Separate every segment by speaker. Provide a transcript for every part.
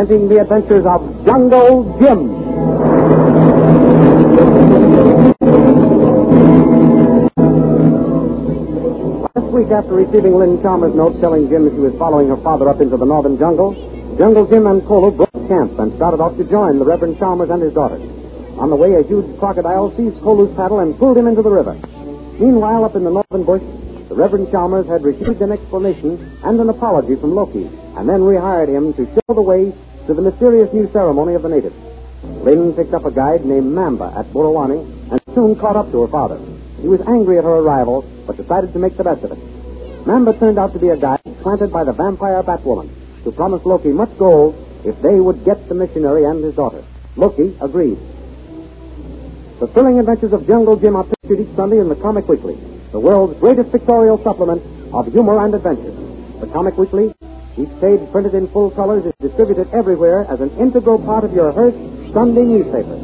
Speaker 1: presenting the adventures of Jungle Jim. Last week, after receiving Lynn Chalmers' note telling Jim she was following her father up into the northern jungle, Jungle Jim and Kolo broke camp and started off to join the Reverend Chalmers and his daughter. On the way, a huge crocodile seized Kolo's paddle and pulled him into the river. Meanwhile, up in the northern bush, the Reverend Chalmers had received an explanation and an apology from Loki, and then rehired him to show the way to the mysterious new ceremony of the natives. Lynn picked up a guide named Mamba at Burowani and soon caught up to her father. He was angry at her arrival, but decided to make the best of it. Mamba turned out to be a guide planted by the vampire Batwoman, who promised Loki much gold if they would get the missionary and his daughter. Loki agreed. The thrilling adventures of Jungle Jim are pictured each Sunday in the Comic Weekly, the world's greatest pictorial supplement of humor and adventure. The Comic Weekly, each page printed in full colors, is distributed everywhere as an integral part of your Hearst Sunday newspaper.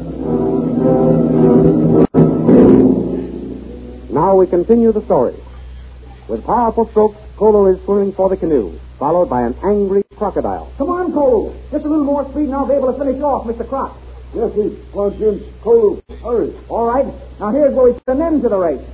Speaker 1: Now we continue the story. With powerful strokes, Kolo is swimming for the canoe, followed by an angry crocodile.
Speaker 2: Come on, Kolo. Just a little more speed and I'll be able to finish off Mr. Croc.
Speaker 3: Yes, please. Come on, Jim. Kolo, hurry.
Speaker 2: All right. Now here's where we put an end to the race.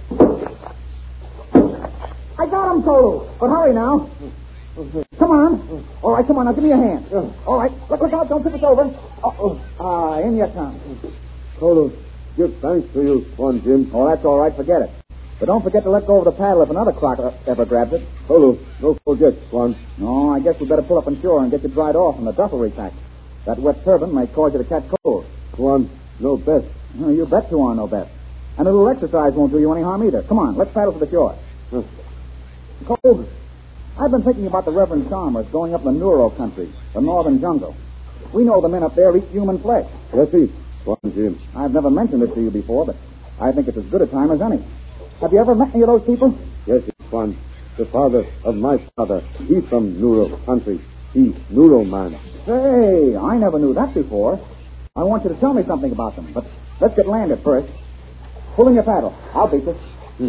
Speaker 2: I got him, Kolo. But hurry now. Come on. All right, come on. Now give me a hand. All right. Look out. Don't tip us over. In you come.
Speaker 3: Kolo, give thanks to you, Swan Jim.
Speaker 2: Oh, that's all right. Forget it. But don't forget to let go of the paddle if another croc ever grabs it.
Speaker 3: Kolo, don't forget, Swan.
Speaker 2: No, I guess we better pull up on shore and get you dried off in the duffel repack. That wet turban may cause you to catch cold.
Speaker 3: Swan, no best.
Speaker 2: Oh, you bet you are no best. And a little exercise won't do you any harm either. Come on, let's paddle to the shore. Cole, I've been thinking about the Reverend Chalmers going up the Neuro country, the northern jungle. We know the men up there eat human flesh.
Speaker 3: Yes, please, Swan Jim.
Speaker 2: I've never mentioned it to you before, but I think it's as good a time as any. Have you ever met any of those people?
Speaker 3: Yes, Swan. The father of my father, he's from Neuro country. He's Neuro man.
Speaker 2: Say, I never knew that before. I want you to tell me something about them, but let's get landed first. Pull in your paddle. I'll beat this.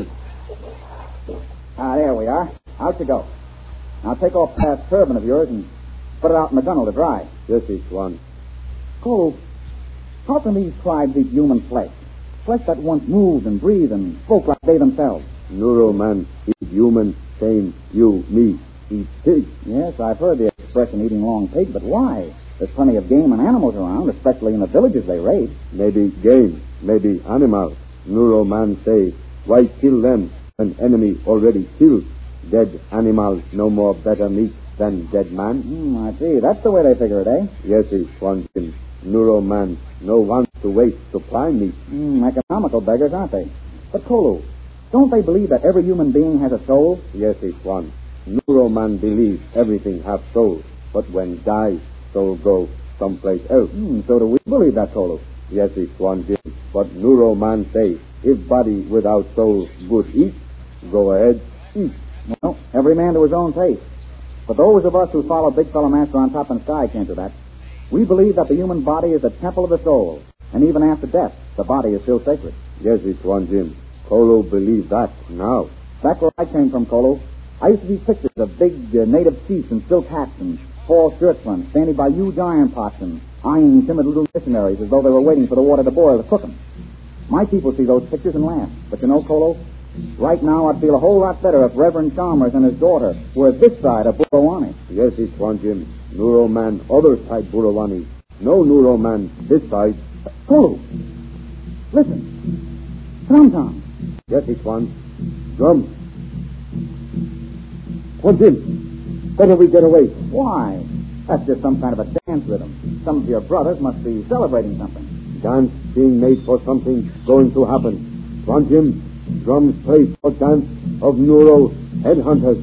Speaker 2: There we are. Out you go. Now take off that turban of yours and put it out in the gunnel to dry.
Speaker 3: Yes, Swan.
Speaker 2: Cole, how can these tribes eat human flesh? Flesh that once moved and breathed and spoke like they themselves.
Speaker 3: Neuro man eat human, same you, me, eat pig.
Speaker 2: Yes, I've heard the expression eating long pig, but why? There's plenty of game and animals around, especially in the villages they raid.
Speaker 3: Maybe game, maybe animal. Neuro man say, why kill them? An enemy already killed. Dead animal no more better meat than dead man.
Speaker 2: I see. That's the way they figure it, eh?
Speaker 3: Yes, Swan Jim. Neuro man no wants to waste supply meat.
Speaker 2: Economical beggars, aren't they? But Kolo, don't they believe that every human being has a soul?
Speaker 3: Yes, Swan. Neuro man believes everything have soul, but when die, soul go someplace else.
Speaker 2: So do we believe that, Kolo?
Speaker 3: Yes, Swan Jim. But Neuro man say, if body without soul good eat, go ahead, eat.
Speaker 2: Well, every man to his own taste. But those of us who follow Big Fella Master on top in the sky can't do that. We believe that the human body is the temple of the soul, and even after death, the body is still sacred.
Speaker 3: Yes, Swan Jim. Kolo believe that now.
Speaker 2: Back where I came from, Kolo, I used to see pictures of big native chiefs in silk hats and false shirt fronts, standing by huge iron pots and eyeing timid little missionaries as though they were waiting for the water to boil to cook them. My people see those pictures and laugh. But you know, Kolo, right now I'd feel a whole lot better if Reverend Chalmers and his daughter were this side of Burowani.
Speaker 3: Yes, Swan Jim. Neuro man, other side Burowani. No Neuro man, this side.
Speaker 2: Kolo, listen. Tom.
Speaker 3: Yes, Swan. Drum. Swan Jim, better we get away.
Speaker 2: Why? That's just some kind of a dance rhythm. Some of your brothers must be celebrating something.
Speaker 3: Dance being made for something going to happen. Swan Jim, drums play for dance of Neuro headhunters.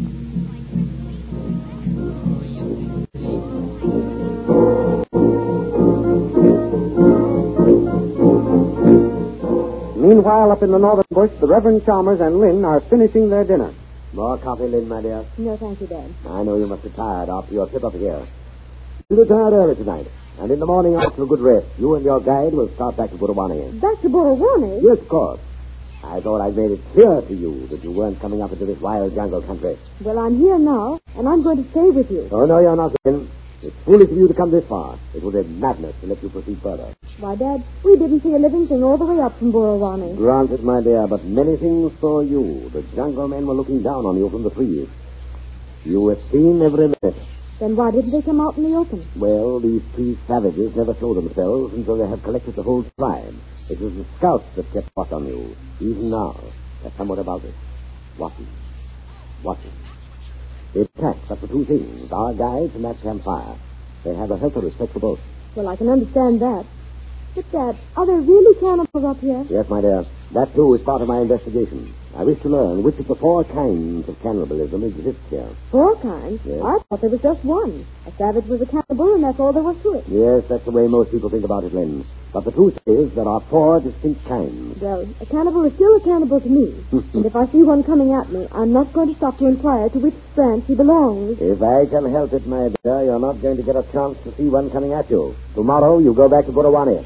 Speaker 1: Meanwhile, up in the northern bush, the Reverend Chalmers and Lynn are finishing their dinner.
Speaker 4: More coffee, Lynn, my dear?
Speaker 5: No, thank you, Dad.
Speaker 4: I know you must be tired after your trip up here. You retired early tonight, and in the morning, after a good rest, you and your guide will start back to Burowani.
Speaker 5: Back to Burowani?
Speaker 4: Yes, of course. I thought I'd made it clear to you that you weren't coming up into this wild jungle country.
Speaker 5: Well, I'm here now, and I'm going to stay with you.
Speaker 4: Oh, no, you're not, Lynn. It's foolish of you to come this far. It would be madness to let you proceed further.
Speaker 5: Why, Dad, we didn't see a living thing all the way up from Burawani.
Speaker 4: Granted, my dear, but many things saw you. The jungle men were looking down on you from the trees. You were seen every minute.
Speaker 5: Then why didn't they come out in the open?
Speaker 4: Well, these three savages never show themselves until they have collected the whole tribe. It was the scouts that kept watch on you. Even now, they're somewhat about it. Watching. It tracks up the two things, our guides and that campfire. They have a healthy respect for both.
Speaker 5: Well, I can understand that. But, Dad, are there really cannibals up here?
Speaker 4: Yes, my dear. That, too, is part of my investigation. I wish to learn which of the four kinds of cannibalism exists here.
Speaker 5: 4 kinds?
Speaker 4: Yes.
Speaker 5: I thought there was just one. A savage was a cannibal, and that's all there was to it.
Speaker 4: Yes, that's the way most people think about it, Lynn. But the truth is there are 4 distinct kinds.
Speaker 5: Well, a cannibal is still a cannibal to me. And if I see one coming at me, I'm not going to stop to inquire to which branch he belongs.
Speaker 4: If I can help it, my dear, you're not going to get a chance to see one coming at you. Tomorrow, you go back to Burawani.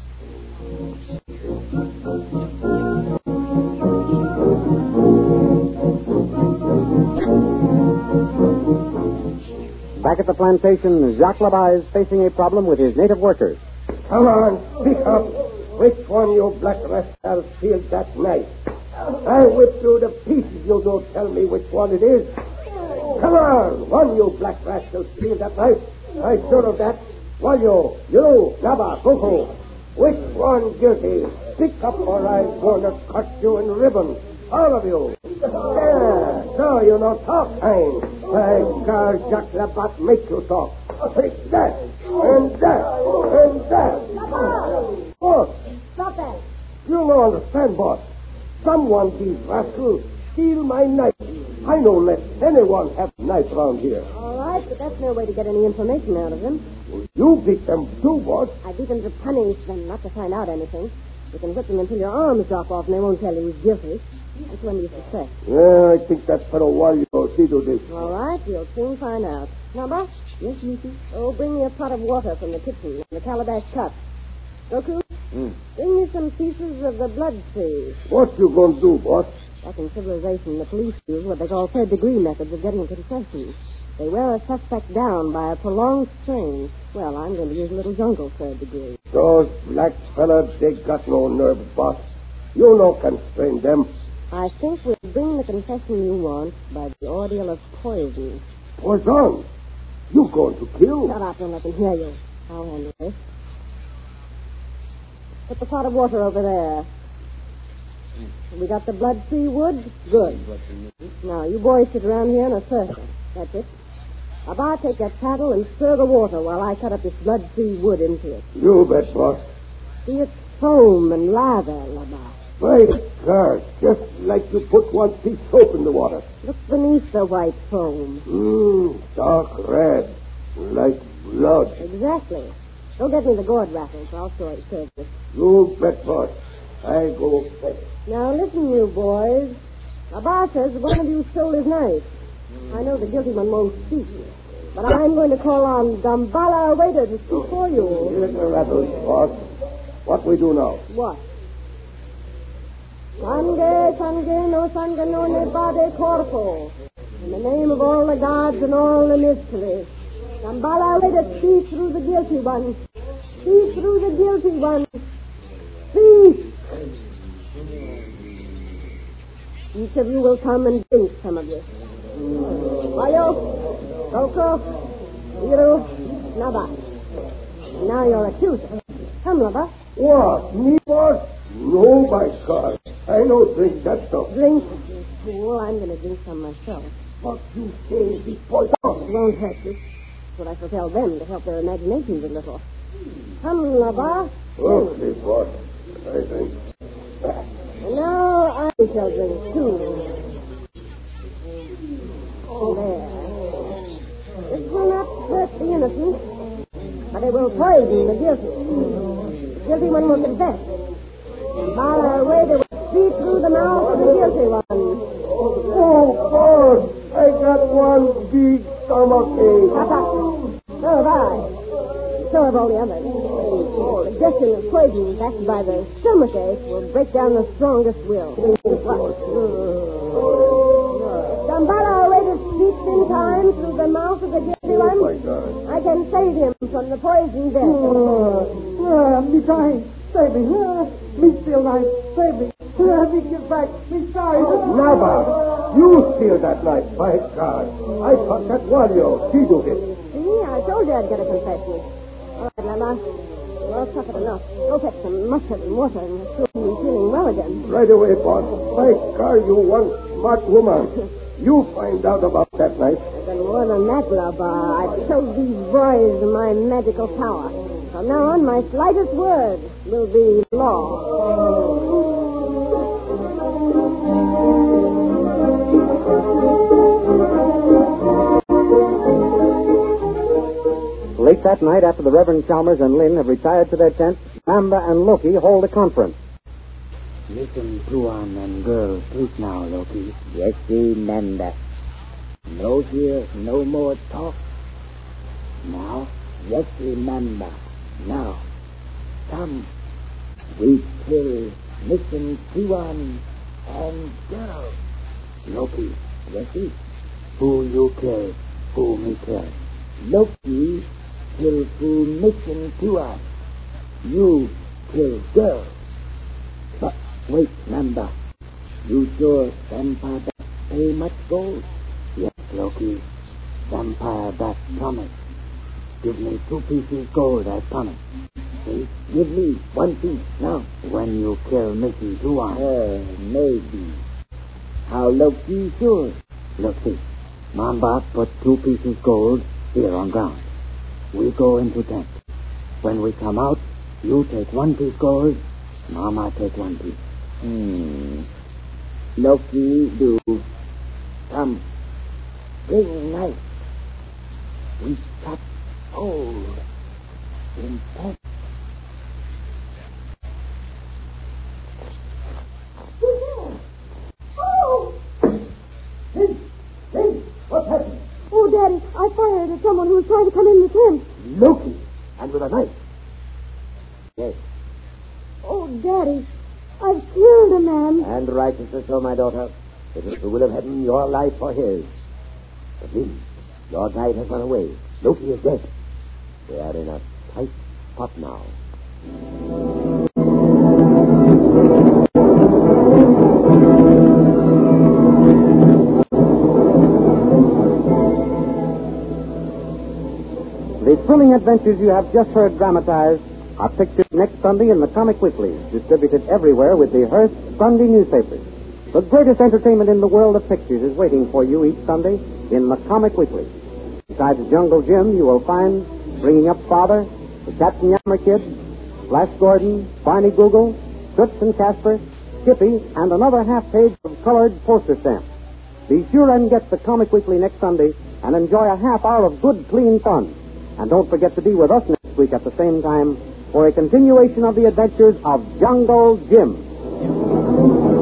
Speaker 1: Back at the plantation, Jacques Labat is facing a problem with his native workers.
Speaker 6: Come on, speak up. Which one you black rascals killed that night? I'll whip you to pieces. You don't tell me which one it is. Come on, one you black rascals killed that night. I'm sure of that. One you, Naba, Coco. Which one guilty? Speak up or I'm going to cut you in ribbons. All of you. Yeah, so you know talk time. By God, Jacques Labat make you talk. Take that, and that, and that. What?
Speaker 5: Stop that.
Speaker 6: You don't understand, boss. Someone, these rascals, steal my knife. I don't let anyone have a knife around here.
Speaker 5: All right, but that's no way to get any information out of them.
Speaker 6: You beat them too, boss.
Speaker 5: I beat them to punish them, not to find out anything. You can whip them until your arms drop off and they won't tell you he's guilty. Which one do you suspect?
Speaker 6: Yeah, I think that's for a while you'll see to this.
Speaker 5: All right, you'll soon find out. Now, boss? Yes, Missy? Oh, bring me a pot of water from the kitchen and the calabash cup. Goku? Bring me some pieces of the blood sea.
Speaker 6: What you gonna do, boss?
Speaker 5: Back in civilization, the police use what they call third-degree methods of getting confessions. They wear a suspect down by a prolonged strain. Well, I'm going to use a little jungle third degree.
Speaker 6: Those black fellas, they got no nerve, boss. You no constrain them.
Speaker 5: I think we'll bring the confession you want by the ordeal of poison.
Speaker 6: Poison? You going to kill?
Speaker 5: Shut up, don't let them hear you. I'll handle this. Put the pot of water over there. We got the blood sea wood? Good. Now, you boys sit around here in a circle. That's it. Labat, take that paddle and stir the water while I cut up this blood sea wood into it.
Speaker 6: You bet, boss.
Speaker 5: See it foam and lather, Labat.
Speaker 6: My God, just like you put one piece soap in the water.
Speaker 5: Look beneath the white foam.
Speaker 6: Dark red, like blood.
Speaker 5: Exactly. Go get me the gourd rattles. I'll serve this.
Speaker 6: You bet, boss. I go fetch.
Speaker 5: Now, listen, you boys. Labat says one of you stole his knife. I know the guilty one won't speak, but I'm going to call on Dambala Waiter to speak for you.
Speaker 6: Here's the rattles, boss. What we do now?
Speaker 5: What? Sange, no sange, no ne bade corpo. In the name of all the gods and all the mysteries. Dambala Waiter, speak through the guilty one. Speak through the guilty one. Speak! Each of you will come and drink some of this. Mayo, Coco, Iru, Naba. Now you're accuser. Come, Naba.
Speaker 6: What? Me, boss? No, my God. I don't drink that stuff.
Speaker 5: Drink? Fool, I'm going to drink some myself.
Speaker 6: What you say is poison.
Speaker 5: It won't hurt you. That's what I shall tell them to help their imaginations a little. Come, Naba.
Speaker 6: Okay, boss. I drink.
Speaker 5: And now I shall drink too. There. This will not hurt the innocent, but it will poison the guilty. The guilty one will confess. While I wait, it will see through the mouth of the guilty one.
Speaker 6: Oh, boss. I got one big stomachache.
Speaker 5: Shut up. So have I. So have all the others. The suggestion of poison backed by the stomachache will break down the strongest will. Dambala, wait to speak in time through the mouth of the guilty one,
Speaker 6: my God.
Speaker 5: I can save him from the poison death.
Speaker 1: Me dying. Save me. Me still alive. Save me. Me give back. Me sorry.
Speaker 6: Naba, you steal that knife, by God. I thought that Wario, he do it.
Speaker 5: See, I told you I'd get a confession. All right, Lama. You're all suffered enough. Go fetch some mustard and water and you'll soon be feeling well again.
Speaker 6: Right away, boss. By God, you one smart woman. You find out about that knife.
Speaker 5: I've done more than that, Lama. I've showed these boys my magical power. From now on, my slightest word will be law.
Speaker 1: Late that night, after the Reverend Chalmers and Lynn have retired to their tent, Mamba and Loki hold a conference.
Speaker 4: Listen, Tuan and girl, sleep now, Loki. Yes, Mamba. No fear, no more talk. Now, yes, Mamba. Now, come. We kill Mission Tuan and girl. Loki, yes, who you kill, who me kill. Loki kill through Mission Tuan. You kill girl. But wait, Mamba. You sure Vampire Bat pay much gold? Yes, Loki. Vampire Bat promise. Give me 2 pieces gold, I promise. See? Give me 1 piece now. When you kill Missy Tuan. Maybe. How Loki sure? Look, see. Mamba put 2 pieces gold here on ground. We go into tent. When we come out, you take 1 piece gold, Mama take 1 piece. Loki do. Come. Bring knife. We cut hole in tent.
Speaker 6: Hey, what happened?
Speaker 5: Oh, Daddy, I fired at someone who was trying to come in the tent.
Speaker 6: Loki, and with a knife.
Speaker 4: Yes.
Speaker 5: Oh, Daddy, I've killed a man.
Speaker 4: And righteousness, so, my daughter. It is the will of heaven, your life or his. But Lynn, your guide has run away. Loki is dead. We are in a tight spot now.
Speaker 1: The thrilling adventures you have just heard dramatized are pictured next Sunday in the Comic Weekly, distributed everywhere with the Hearst Sunday newspapers. The greatest entertainment in the world of pictures is waiting for you each Sunday in the Comic Weekly. Besides Jungle Jim, you will find Bringing Up Father, the Captain Yammer Kid, Flash Gordon, Barney Google, Toots and Casper, Skippy, and another half page of colored poster stamps. Be sure and get the Comic Weekly next Sunday and enjoy a half hour of good, clean fun. And don't forget to be with us next week at the same time for a continuation of the adventures of Jungle Jim.